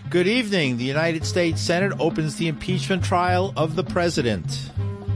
Good evening. The United States Senate opens the impeachment trial of the president.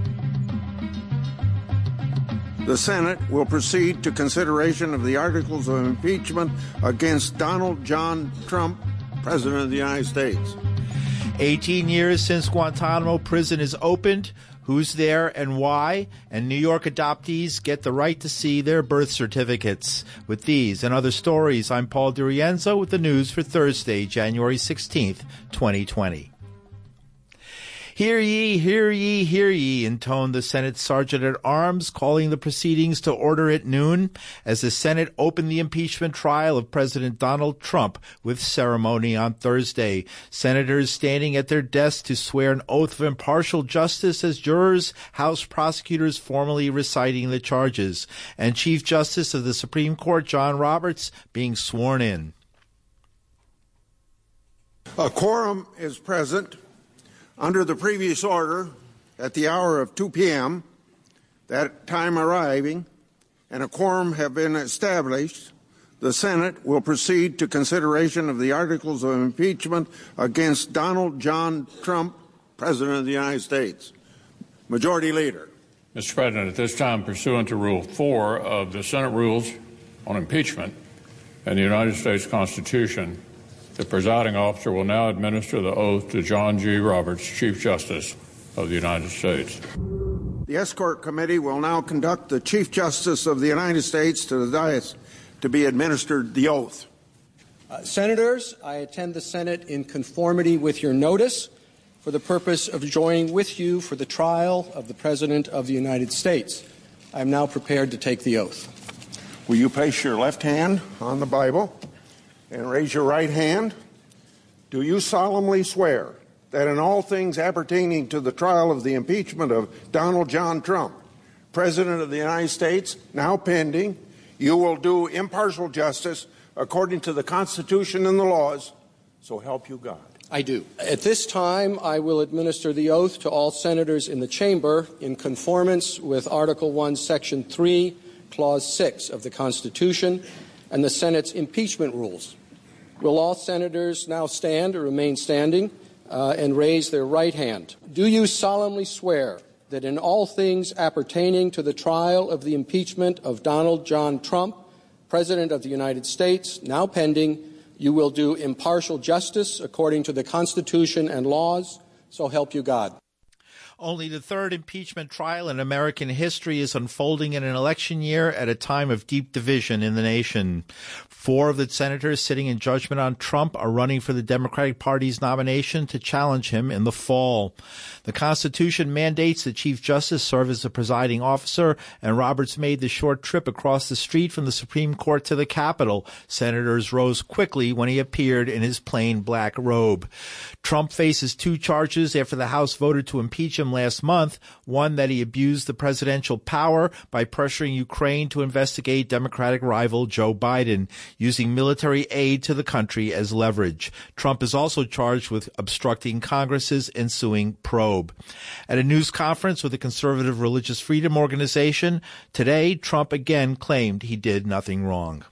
The Senate will proceed to consideration of the articles of impeachment against Donald John Trump, President of the United States. 18 years since Guantanamo prison is opened. Who's there and why? And New York adoptees get the right to see their birth certificates. With these and other stories, I'm Paul DiRienzo with the news for Thursday, January 16th, 2020. Hear ye, hear ye, hear ye, intoned the Senate Sergeant-at-Arms, calling the proceedings to order at noon as the Senate opened the impeachment trial of President Donald Trump with ceremony on Thursday. Senators standing at their desks to swear an oath of impartial justice as jurors, House prosecutors formally reciting the charges, and Chief Justice of the Supreme Court John Roberts being sworn in. A quorum is present. Under the previous order, at the hour of 2 p.m., that time arriving, and a quorum have been established, the Senate will proceed to consideration of the articles of impeachment against Donald John Trump, President of the United States. Majority Leader. Mr. President, at this time, pursuant to Rule 4 of the Senate Rules on Impeachment and the United States Constitution, the presiding officer will now administer the oath to John G. Roberts, Chief Justice of the United States. The Escort Committee will now conduct the Chief Justice of the United States to the dais to be administered the oath. Senators, I attend the Senate in conformity with your notice for the purpose of joining with you for the trial of the President of the United States. I am now prepared to take the oath. Will you place your left hand on the Bible and raise your right hand? Do you solemnly swear that in all things appertaining to the trial of the impeachment of Donald John Trump, President of the United States, now pending, you will do impartial justice according to the Constitution and the laws, so help you God? I do. At this time, I will administer the oath to all senators in the chamber in conformance with Article 1, Section 3, Clause 6 of the Constitution and the Senate's impeachment rules. Will all senators now stand or remain standing and raise their right hand? Do you solemnly swear that in all things appertaining to the trial of the impeachment of Donald John Trump, President of the United States, now pending, you will do impartial justice according to the Constitution and laws, so help you God? Only the third impeachment trial in American history is unfolding in an election year at a time of deep division in the nation. 4 of the senators sitting in judgment on Trump are running for the Democratic Party's nomination to challenge him in the fall. The Constitution mandates the Chief Justice serve as the presiding officer, and Roberts made the short trip across the street from the Supreme Court to the Capitol. Senators rose quickly when he appeared in his plain black robe. Trump faces 2 charges after the House voted to impeach him last month. One, that he abused the presidential power by pressuring Ukraine to investigate Democratic rival Joe Biden, using military aid to the country as leverage. Trump is also charged with obstructing Congress's ensuing probe. At a news conference with the Conservative Religious Freedom Organization today, Trump again claimed he did nothing wrong.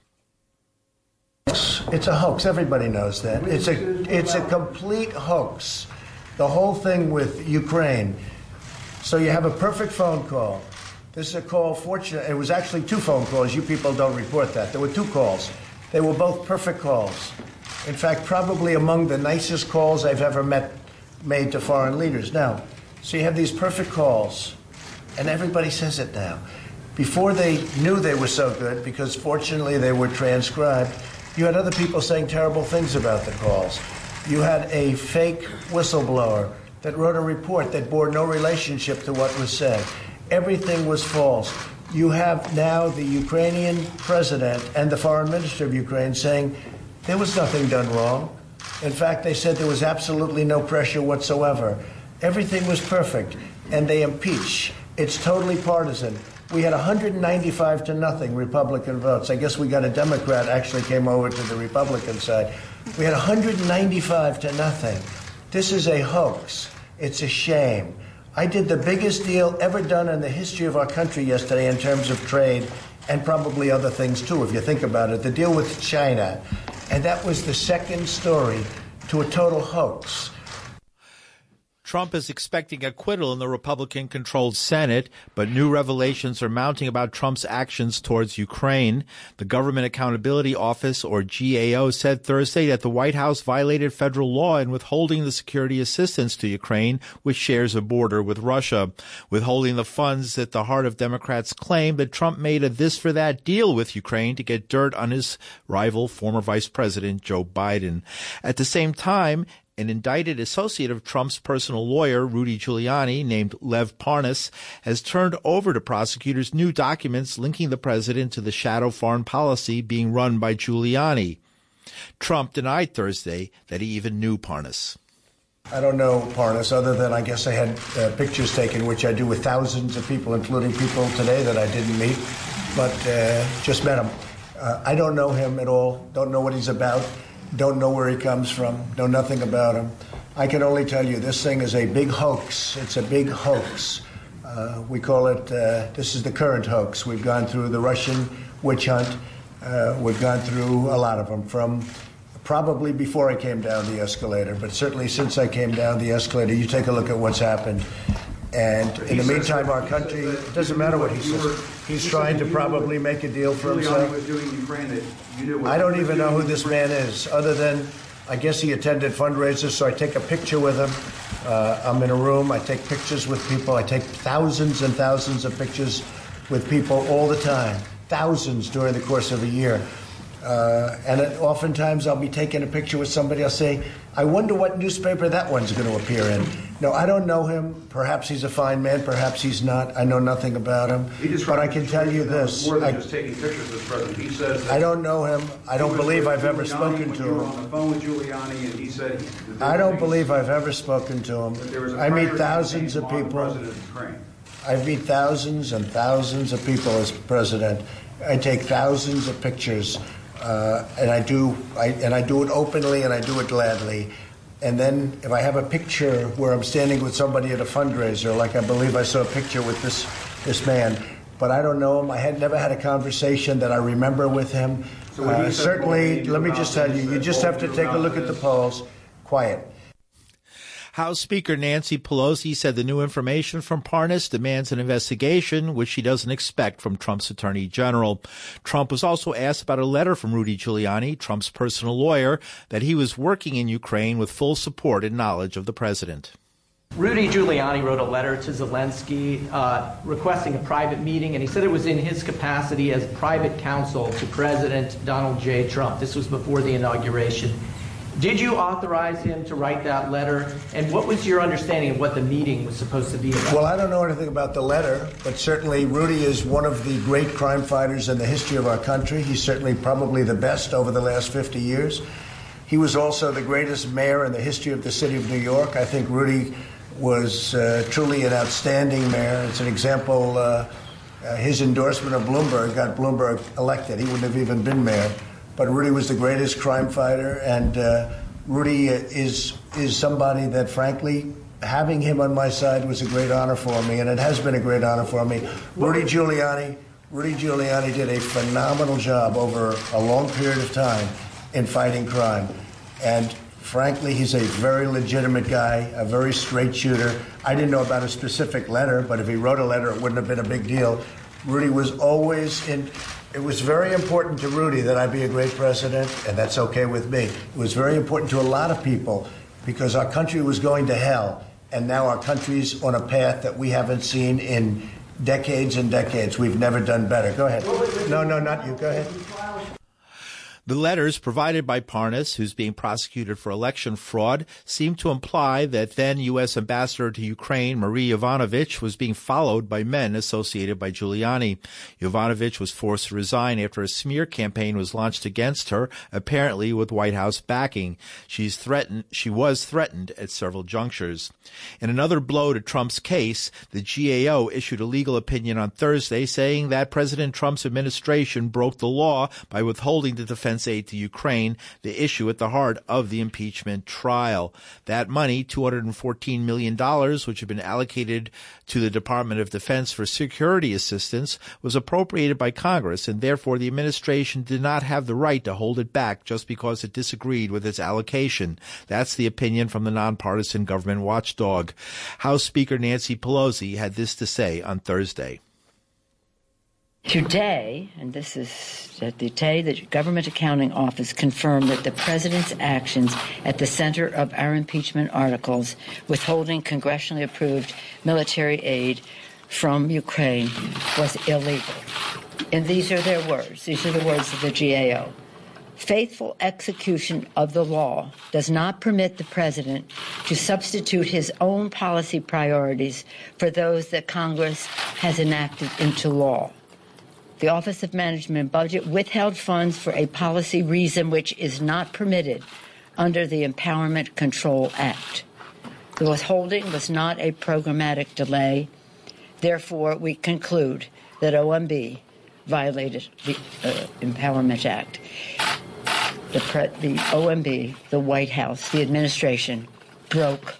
It's a hoax. Everybody knows that. It's a complete hoax. The whole thing with Ukraine. So you have a perfect phone call. This is a call, fortunate. It was actually 2 phone calls. You people don't report that. There were 2 calls. They were both perfect calls. In fact, probably among the nicest calls I've ever made to foreign leaders. Now, so you have these perfect calls, and everybody says it now. Before they knew they were so good, because fortunately they were transcribed, you had other people saying terrible things about the calls. You had a fake whistleblower that wrote a report that bore no relationship to what was said. Everything was false. You have now the Ukrainian president and the foreign minister of Ukraine saying there was nothing done wrong. In fact, they said there was absolutely no pressure whatsoever. Everything was perfect, and they impeach. It's totally partisan. We had 195-0 Republican votes. I guess we got a Democrat actually came over to the Republican side. We had 195-0. This is a hoax. It's a shame. I did the biggest deal ever done in the history of our country yesterday in terms of trade, and probably other things too, if you think about it. The deal with China. And that was the second story to a total hoax. Trump is expecting acquittal in the Republican-controlled Senate, but new revelations are mounting about Trump's actions towards Ukraine. The Government Accountability Office, or GAO, said Thursday that the White House violated federal law in withholding the security assistance to Ukraine, which shares a border with Russia, withholding the funds at the heart of Democrats' claim that Trump made a this-for-that deal with Ukraine to get dirt on his rival, former Vice President Joe Biden. At the same time, an indicted associate of Trump's personal lawyer, Rudy Giuliani, named Lev Parnas, has turned over to prosecutors new documents linking the president to the shadow foreign policy being run by Giuliani. Trump denied Thursday that he even knew Parnas. I don't know Parnas, other than I guess I had pictures taken, which I do with thousands of people, including people today that I didn't meet, but just met him. I don't know him at all, don't know what he's about. Don't know where he comes from, know nothing about him. I can only tell you this thing is a big hoax. It's a big hoax. We call it, this is the current hoax. We've gone through the Russian witch hunt. We've gone through a lot of them, from probably before I came down the escalator, but certainly since I came down the escalator. You take a look at what's happened. And in the meantime, our country, it doesn't matter what he says. He's trying to probably make a deal for himself. I don't even know who this man is, other than I guess he attended fundraisers, so I take a picture with him. I'm in a room. I take pictures with people. I take thousands and thousands of pictures with people all the time, thousands during the course of a year. And oftentimes I'll be taking a picture with somebody. I'll say, I wonder what newspaper that one's going to appear in. No, I don't know him. Perhaps he's a fine man. Perhaps he's not. I know nothing about him. But I can tell you this. More than just taking pictures with the president. He says I don't know him. I don't believe I've ever spoken to him. You were on the phone with Giuliani, and he said I don't believe I've ever spoken to him. I meet thousands of people. I meet thousands and thousands of people as president. I take thousands of pictures. And I do it openly, and I do it gladly. And then if I have a picture where I'm standing with somebody at a fundraiser, like I believe I saw a picture with this man, but I don't know him. I had never had a conversation that I remember with him. So certainly, let me just tell you, you just have to take a look at the polls. Quiet. House Speaker Nancy Pelosi said the new information from Parnas demands an investigation, which she doesn't expect from Trump's attorney general. Trump was also asked about a letter from Rudy Giuliani, Trump's personal lawyer, that he was working in Ukraine with full support and knowledge of the president. Rudy Giuliani wrote a letter to Zelensky requesting a private meeting, and he said it was in his capacity as private counsel to President Donald J. Trump. This was before the inauguration. Did you authorize him to write that letter? And what was your understanding of what the meeting was supposed to be about? Well, I don't know anything about the letter, but certainly Rudy is one of the great crime fighters in the history of our country. He's certainly probably the best over the last 50 years. He was also the greatest mayor in the history of the city of New York. I think Rudy was truly an outstanding mayor. It's an example. His endorsement of Bloomberg got Bloomberg elected. He wouldn't have even been mayor. But Rudy was the greatest crime fighter, and Rudy is somebody that, frankly, having him on my side was a great honor for me, and it has been a great honor for me. Rudy Giuliani did a phenomenal job over a long period of time in fighting crime. And frankly, he's a very legitimate guy, a very straight shooter. I didn't know about a specific letter, but if he wrote a letter, it wouldn't have been a big deal. Rudy was always in. It was very important to Rudy that I be a great president, and that's okay with me. It was very important to a lot of people because our country was going to hell, and now our country's on a path that we haven't seen in decades and decades. We've never done better. Go ahead. No, not you. Go ahead. The letters provided by Parnas, who's being prosecuted for election fraud, seem to imply that then U.S. Ambassador to Ukraine, Marie Yovanovitch, was being followed by men associated by Giuliani. Yovanovitch was forced to resign after a smear campaign was launched against her, apparently with White House backing. She was threatened at several junctures. In another blow to Trump's case, the GAO issued a legal opinion on Thursday saying that President Trump's administration broke the law by withholding the defense defense aid to Ukraine, the issue at the heart of the impeachment trial. That money, $214 million, which had been allocated to the Department of Defense for security assistance, was appropriated by Congress, and therefore the administration did not have the right to hold it back just because it disagreed with its allocation. That's the opinion from the nonpartisan government watchdog. House Speaker Nancy Pelosi had this to say on Thursday. Today, and this is the day the Government Accounting Office confirmed that the President's actions at the center of our impeachment articles, withholding congressionally approved military aid from Ukraine, was illegal. And these are their words. These are the words of the GAO. Faithful execution of the law does not permit the President to substitute his own policy priorities for those that Congress has enacted into law. The Office of Management and Budget withheld funds for a policy reason which is not permitted under the Empowerment Control Act. The withholding was not a programmatic delay. Therefore, we conclude that OMB violated the Empowerment Act. The OMB, the White House, the administration broke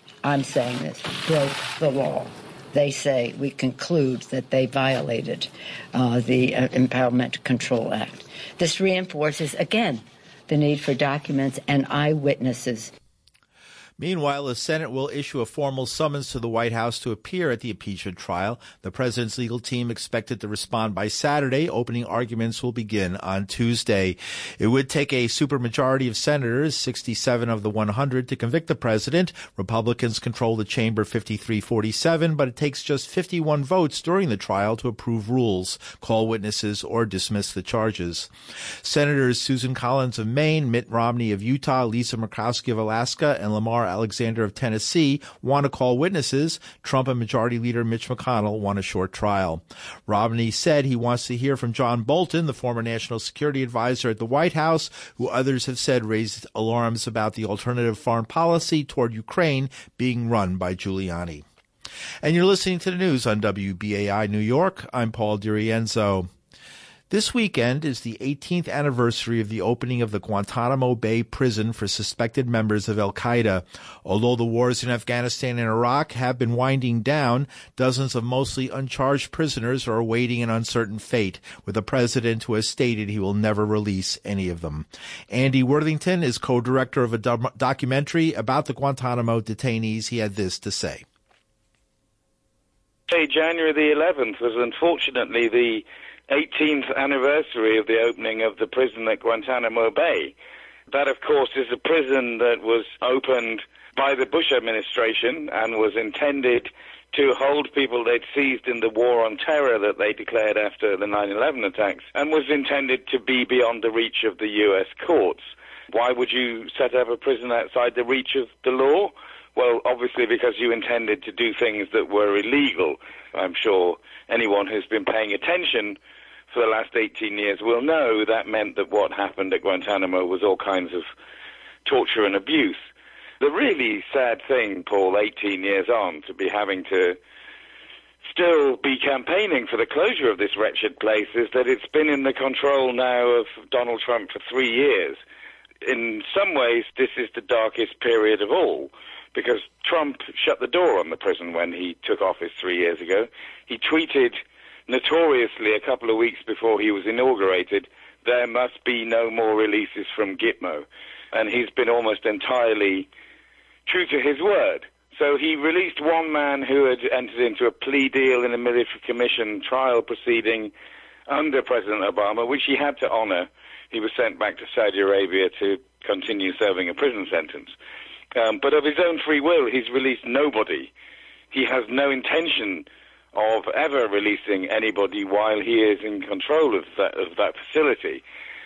the law. They say we conclude that they violated the Empowerment Control Act. This reinforces, again, the need for documents and eyewitnesses. Meanwhile, the Senate will issue a formal summons to the White House to appear at the impeachment trial. The president's legal team expected to respond by Saturday. Opening arguments will begin on Tuesday. It would take a supermajority of senators, 67 of the 100, to convict the president. Republicans control the chamber 53-47, but it takes just 51 votes during the trial to approve rules, call witnesses, or dismiss the charges. Senators Susan Collins of Maine, Mitt Romney of Utah, Lisa Murkowski of Alaska, and Lamar Alexander of Tennessee want to call witnesses. Trump and Majority Leader Mitch McConnell want a short trial. Romney said he wants to hear from John Bolton, the former national security advisor at the White House, who others have said raised alarms about the alternative foreign policy toward Ukraine being run by Giuliani. And you're listening to the news on WBAI New York. I'm Paul DiRienzo. This weekend is the 18th anniversary of the opening of the Guantanamo Bay prison for suspected members of al-Qaeda. Although the wars in Afghanistan and Iraq have been winding down, dozens of mostly uncharged prisoners are awaiting an uncertain fate, with a president who has stated he will never release any of them. Andy Worthington is co-director of a documentary about the Guantanamo detainees. He had this to say. January the 11th was unfortunately the 18th anniversary of the opening of the prison at Guantanamo Bay. That, of course, is a prison that was opened by the Bush administration and was intended to hold people they'd seized in the war on terror that they declared after the 9/11 attacks, and was intended to be beyond the reach of the U.S. courts. Why would you set up a prison outside the reach of the law? Well, obviously because you intended to do things that were illegal. I'm sure anyone who's been paying attention for the last 18 years will know that meant that what happened at Guantanamo was all kinds of torture and abuse. The really sad thing, Paul, 18 years on, to be having to still be campaigning for the closure of this wretched place, is that it's been in the control now of Donald Trump for 3 years. In some ways, this is the darkest period of all, because Trump shut the door on the prison when he took office 3 years ago. He tweeted notoriously a couple of weeks before he was inaugurated, there must be no more releases from Gitmo. And he's been almost entirely true to his word. So he released one man who had entered into a plea deal in a military commission trial proceeding under President Obama, which he had to honor. He was sent back to Saudi Arabia to continue serving a prison sentence. But of his own free will, he's released nobody. He has no intention of ever releasing anybody while he is in control of that facility.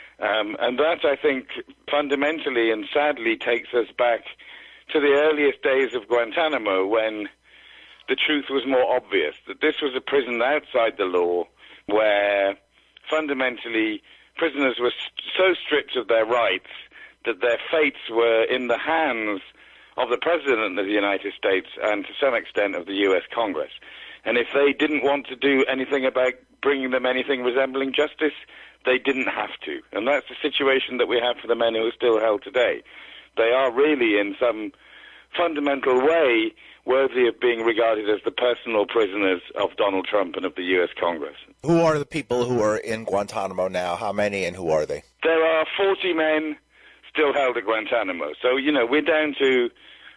And that, I think, fundamentally and sadly takes us back to the earliest days of Guantanamo, when the truth was more obvious, that this was a prison outside the law where fundamentally prisoners were so stripped of their rights that their fates were in the hands of the President of the United States and to some extent of the U.S. Congress. And if they didn't want to do anything about bringing them anything resembling justice, they didn't have to. And that's the situation that we have for the men who are still held today. They are really, in some fundamental way, worthy of being regarded as the personal prisoners of Donald Trump and of the U.S. Congress. Who are the people who are in Guantanamo now? How many and who are they? There are 40 men still held at Guantanamo. So, we're down to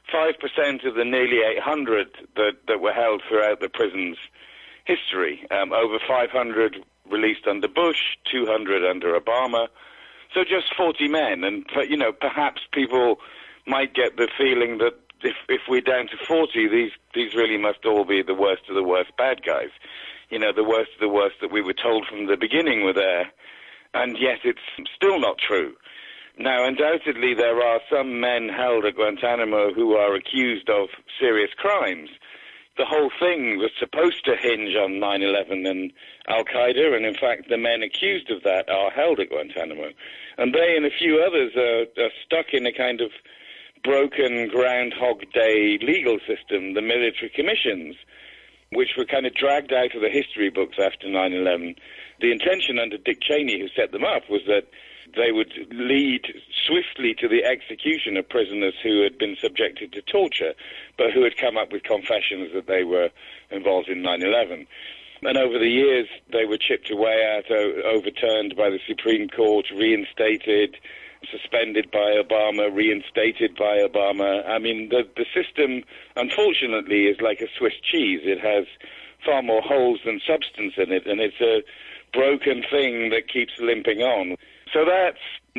5% of the nearly 800 that were held throughout the prison's history. Over 500 released under Bush, 200 under Obama. So just 40 men. And, perhaps people might get the feeling that if we're down to 40, these really must all be the worst of the worst bad guys. The worst of the worst that we were told from the beginning were there. And yet it's still not true. Now, undoubtedly, there are some men held at Guantanamo who are accused of serious crimes. The whole thing was supposed to hinge on 9/11 and Al-Qaeda, and in fact, the men accused of that are held at Guantanamo. And they and a few others are stuck in a kind of broken Groundhog Day legal system, the military commissions, which were kind of dragged out of the history books after 9/11. The intention under Dick Cheney, who set them up, was that they would lead swiftly to the execution of prisoners who had been subjected to torture, but who had come up with confessions that they were involved in 9/11. And over the years, they were chipped away at, overturned by the Supreme Court, reinstated, suspended by Obama, reinstated by Obama. I mean, the system, unfortunately, is like a Swiss cheese. It has far more holes than substance in it, and it's a broken thing that keeps limping on. So that's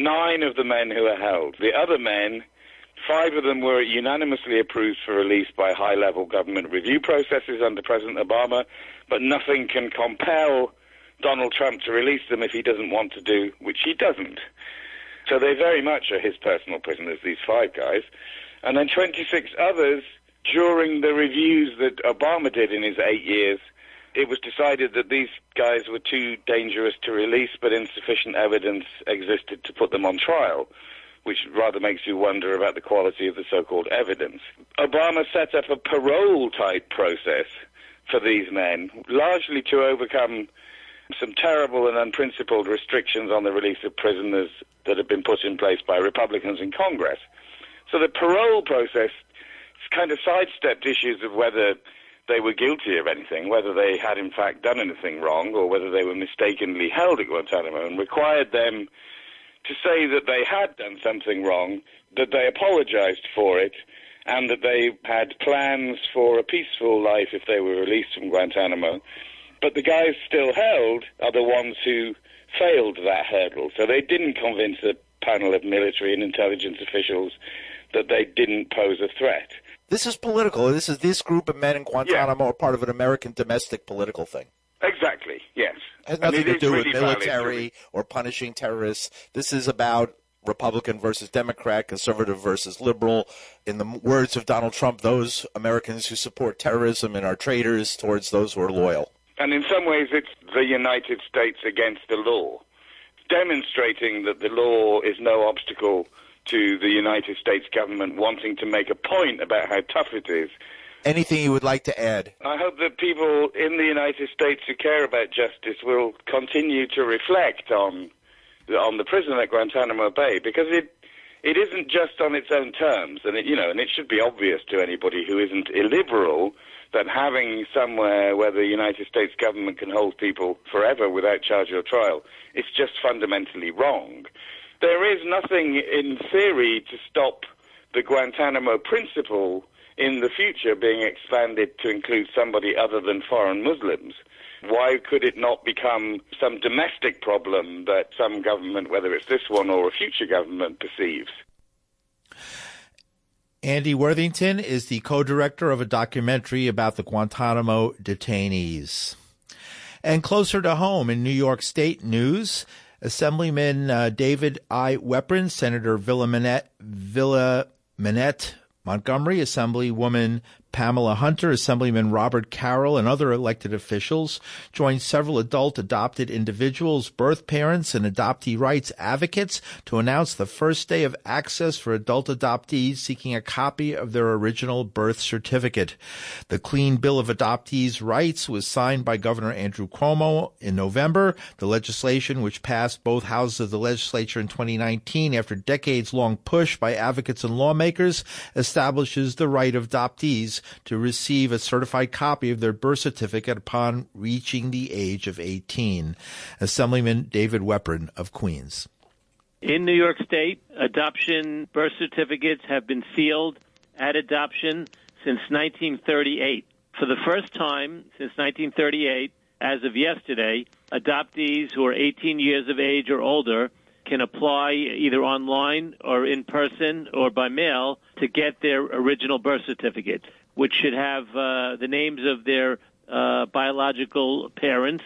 9 of the men who are held. The other men, 5 of them were unanimously approved for release by high-level government review processes under President Obama, but nothing can compel Donald Trump to release them if he doesn't want to do, which he doesn't. So they very much are his personal prisoners, these 5 guys. And then 26 others, during the reviews that Obama did in his 8 years, it was decided that these guys were too dangerous to release, but insufficient evidence existed to put them on trial, which rather makes you wonder about the quality of the so-called evidence. Obama set up a parole-type process for these men, largely to overcome some terrible and unprincipled restrictions on the release of prisoners that had been put in place by Republicans in Congress. So the parole process kind of sidestepped issues of whether they were guilty of anything, whether they had in fact done anything wrong, or whether they were mistakenly held at Guantanamo, and required them to say that they had done something wrong, that they apologized for it, and that they had plans for a peaceful life if they were released from Guantanamo. But the guys still held are the ones who failed that hurdle. So they didn't convince a panel of military and intelligence officials that they didn't pose a threat. This is political. This group of men in Guantanamo are part of an American domestic political thing. Exactly, yes. It has nothing to do with military or punishing terrorists. This is about Republican versus Democrat, conservative versus liberal. In the words of Donald Trump, those Americans who support terrorism and are traitors towards those who are loyal. And in some ways, it's the United States against the law, demonstrating that the law is no obstacle to the United States government wanting to make a point about how tough it is. Anything you would like to add? I hope that people in the United States who care about justice will continue to reflect on the prison at Guantanamo Bay, because it isn't just on its own terms, and it should be obvious to anybody who isn't illiberal that having somewhere where the United States government can hold people forever without charge or trial is just fundamentally wrong. There is nothing in theory to stop the Guantanamo principle in the future being expanded to include somebody other than foreign Muslims. Why could it not become some domestic problem that some government, whether it's this one or a future government, perceives? Andy Worthington is the co-director of a documentary about the Guantanamo detainees. And closer to home in New York State news, Assemblyman David I. Weprin, Senator Villa Minette Montgomery, Assemblywoman Pamela Hunter, Assemblyman Robert Carroll, and other elected officials joined several adult adopted individuals, birth parents, and adoptee rights advocates to announce the first day of access for adult adoptees seeking a copy of their original birth certificate. The Clean Bill of Adoptees' Rights was signed by Governor Andrew Cuomo in November. The legislation, which passed both houses of the legislature in 2019 after decades-long push by advocates and lawmakers, establishes the right of adoptees to receive a certified copy of their birth certificate upon reaching the age of 18. Assemblyman David Weprin of Queens. In New York State, adoption birth certificates have been sealed at adoption since 1938. For the first time since 1938, as of yesterday, adoptees who are 18 years of age or older can apply either online or in person or by mail to get their original birth certificate, which should have the names of their biological parents,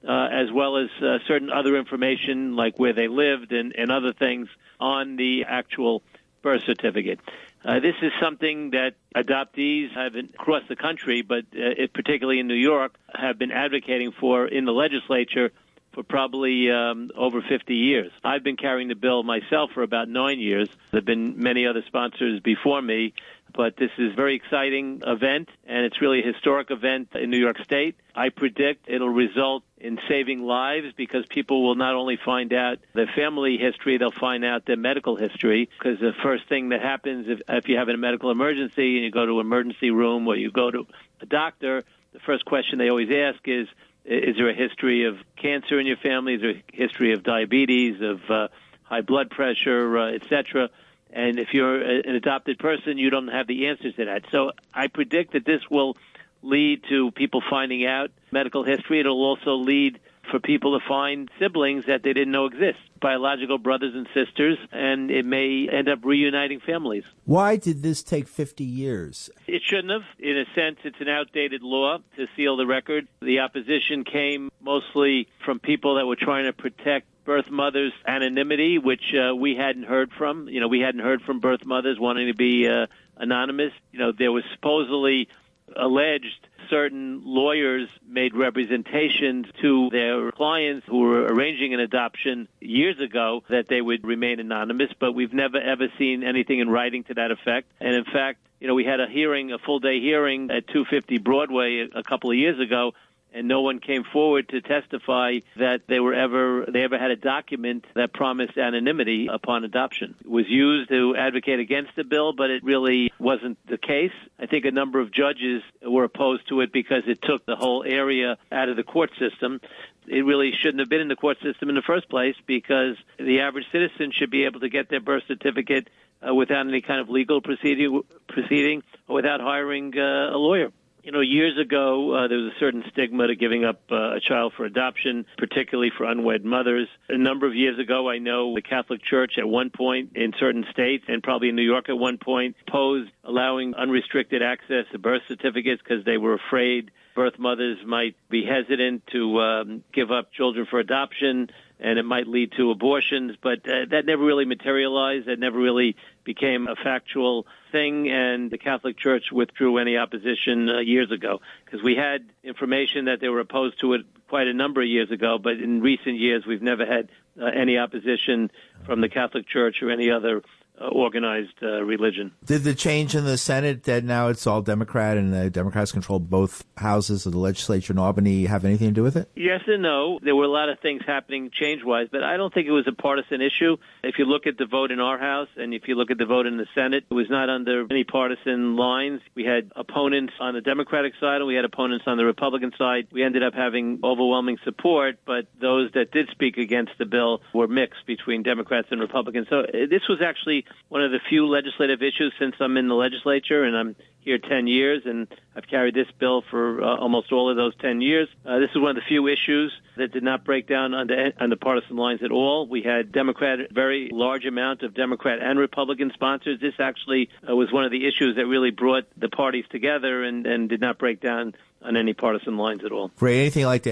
as well as certain other information like where they lived and other things on the actual birth certificate. This is something that adoptees have across the country, but particularly in New York, have been advocating for in the legislature for probably over 50 years. I've been carrying the bill myself for about 9 years. There have been many other sponsors before me, but this is a very exciting event, and it's really a historic event in New York State. I predict it'll result in saving lives because people will not only find out their family history, they'll find out their medical history, because the first thing that happens if you have a medical emergency and you go to an emergency room or you go to a doctor, the first question they always ask is there a history of cancer in your family? Is there a history of diabetes, of high blood pressure, etc.? And if you're an adopted person, you don't have the answers to that. So I predict that this will lead to people finding out medical history. It'll also lead for people to find siblings that they didn't know exist, biological brothers and sisters, and it may end up reuniting families. Why did this take 50 years? It shouldn't have. In a sense, it's an outdated law to seal the record. The opposition came mostly from people that were trying to protect birth mothers' anonymity, which we hadn't heard from. We hadn't heard from birth mothers wanting to be anonymous. There was supposedly alleged certain lawyers made representations to their clients who were arranging an adoption years ago that they would remain anonymous, but we've never, ever seen anything in writing to that effect. And in fact, we had a full-day hearing at 250 Broadway a couple of years ago, and no one came forward to testify that they ever had a document that promised anonymity upon adoption. It was used to advocate against the bill, but it really wasn't the case. I think a number of judges were opposed to it because it took the whole area out of the court system. It really shouldn't have been in the court system in the first place because the average citizen should be able to get their birth certificate without any kind of legal proceeding or without hiring a lawyer. Years ago, there was a certain stigma to giving up a child for adoption, particularly for unwed mothers. A number of years ago, I know the Catholic Church at one point in certain states, and probably in New York at one point, opposed allowing unrestricted access to birth certificates because they were afraid birth mothers might be hesitant to give up children for adoption, and it might lead to abortions. But that never really materialized. That never really became a factual thing, and the Catholic Church withdrew any opposition years ago because we had information that they were opposed to it quite a number of years ago, but in recent years we've never had any opposition from the Catholic Church or any other organized religion. Did the change in the Senate that now it's all Democrat and the Democrats control both houses of the legislature in Albany have anything to do with it? Yes and no. There were a lot of things happening change-wise, but I don't think it was a partisan issue. If you look at the vote in our House and if you look at the vote in the Senate, it was not under any partisan lines. We had opponents on the Democratic side and we had opponents on the Republican side. We ended up having overwhelming support, but those that did speak against the bill were mixed between Democrats and Republicans. So this was actually one of the few legislative issues since I'm in the legislature, and I'm here 10 years, and I've carried this bill for almost all of those 10 years. This is one of the few issues that did not break down on the partisan lines at all. We had very large amount of Democrat and Republican sponsors. This actually was one of the issues that really brought the parties together and did not break down on any partisan lines at all. Ray, anything you'd like to add?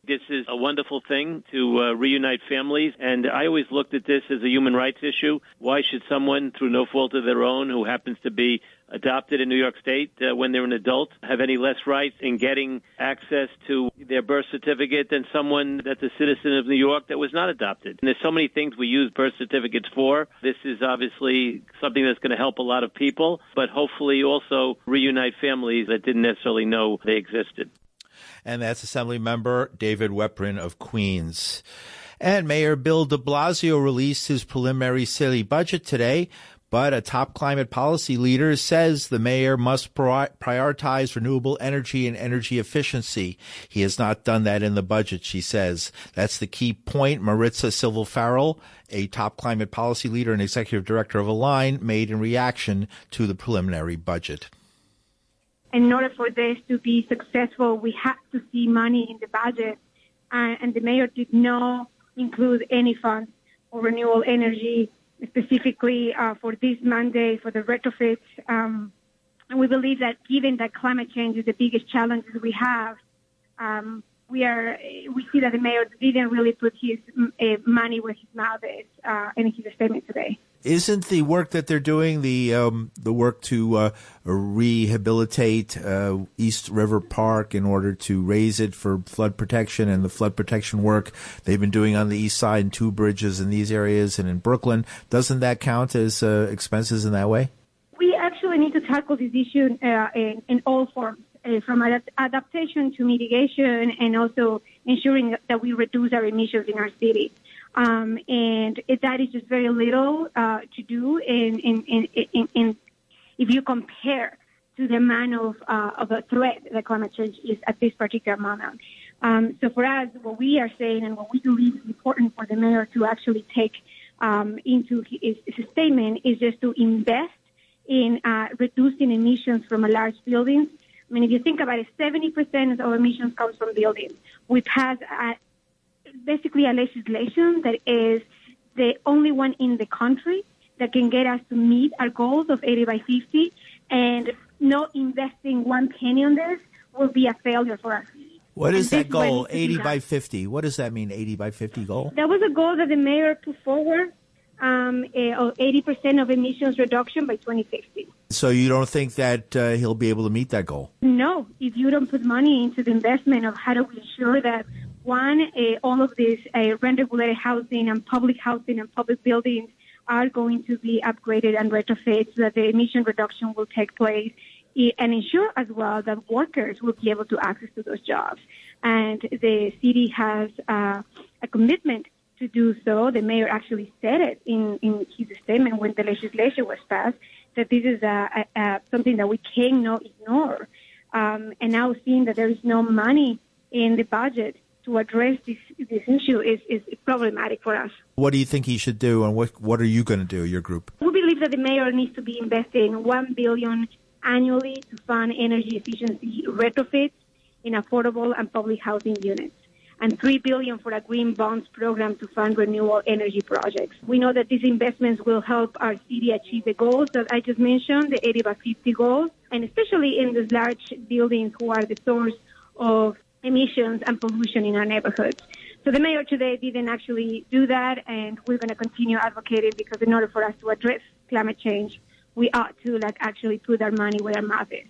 This is a wonderful thing to reunite families, and I always looked at this as a human rights issue. Why should someone, through no fault of their own, who happens to be adopted in New York State when they're an adult, have any less rights in getting access to their birth certificate than someone that's a citizen of New York that was not adopted? And there's so many things we use birth certificates for. This is obviously something that's going to help a lot of people, but hopefully also reunite families that didn't necessarily know they existed. And that's Assembly Member David Weprin of Queens. And Mayor Bill de Blasio released his preliminary city budget today, but a top climate policy leader says the mayor must prioritize renewable energy and energy efficiency. He has not done that in the budget, she says. That's the key point Maritza Silva Farrell, a top climate policy leader and executive director of Align, made in reaction to the preliminary budget. In order for this to be successful, we have to see money in the budget, and the mayor did not include any funds for renewable energy, specifically for this mandate for the retrofits. And we believe that given that climate change is the biggest challenge we have, we see that the mayor didn't really put his money where his mouth is in his statement today. Isn't the work that they're doing the work to rehabilitate East River Park in order to raise it for flood protection, and the flood protection work they've been doing on the east side and 2 bridges in these areas and in Brooklyn, doesn't that count as expenses in that way? We actually need to tackle this issue in all forms, from adaptation to mitigation, and also ensuring that we reduce our emissions in our city. And that is just very little to do in if you compare to the amount of a threat that climate change is at this particular moment. So for us, what we are saying and what we believe is important for the mayor to actually take into his statement is just to invest in reducing emissions from large buildings. I mean, if you think about it, 70% of emissions comes from buildings. We passed basically a legislation that is the only one in the country that can get us to meet our goals of 80 by 50, and not investing one penny on this will be a failure for us. What is that goal, 80 by 50? What does that mean, 80 by 50 goal? That was a goal that the mayor put forward, of 80% of emissions reduction by 2050. So you don't think that he'll be able to meet that goal? No, if you don't put money into the investment of how do we ensure that, one, all of this rent-regulated housing and public buildings are going to be upgraded and retrofitted so that the emission reduction will take place, and ensure as well that workers will be able to access to those jobs. And the city has a commitment to do so. The mayor actually said it in his statement when the legislation was passed, that this is something that we cannot ignore. And now seeing that there is no money in the budget to address this issue is problematic for us. What do you think he should do, and what are you going to do, your group? We believe that the mayor needs to be investing $1 billion annually to fund energy efficiency retrofits in affordable and public housing units, and $3 billion for a green bonds program to fund renewable energy projects. We know that these investments will help our city achieve the goals that I just mentioned, the 80 by 50 goals, and especially in these large buildings who are the source of emissions and pollution in our neighborhoods. So the mayor today didn't actually do that, and we're going to continue advocating, because in order for us to address climate change, we ought to actually put our money where our mouth is.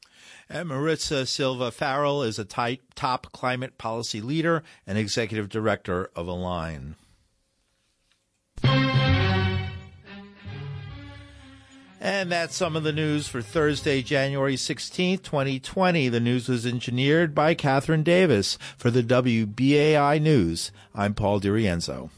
And Maritza Silva Farrell is a top climate policy leader and executive director of Align. And that's some of the news for Thursday, January 16th, 2020. The news was engineered by Catherine Davis. For the WBAI News, I'm Paul DiRienzo.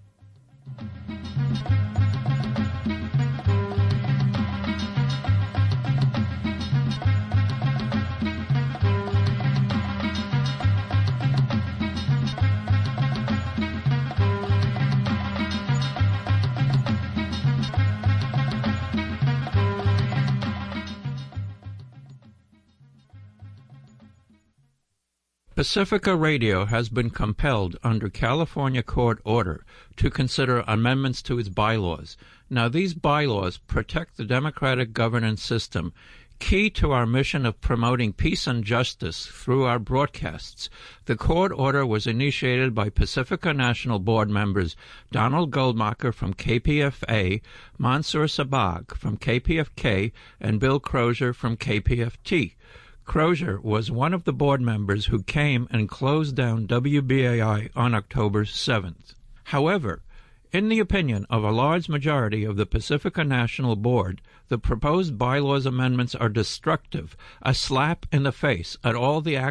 Pacifica Radio has been compelled under California court order to consider amendments to its bylaws. Now, these bylaws protect the democratic governance system, Key to our mission of promoting peace and justice through our broadcasts, the court order was initiated by Pacifica National Board members Donald Goldmacher from KPFA, Mansour Sabag from KPFK, and Bill Crozier from KPFT. Crozier was one of the board members who came and closed down WBAI on October 7th. However, in the opinion of a large majority of the Pacifica National Board, the proposed bylaws amendments are destructive, a slap in the face at all the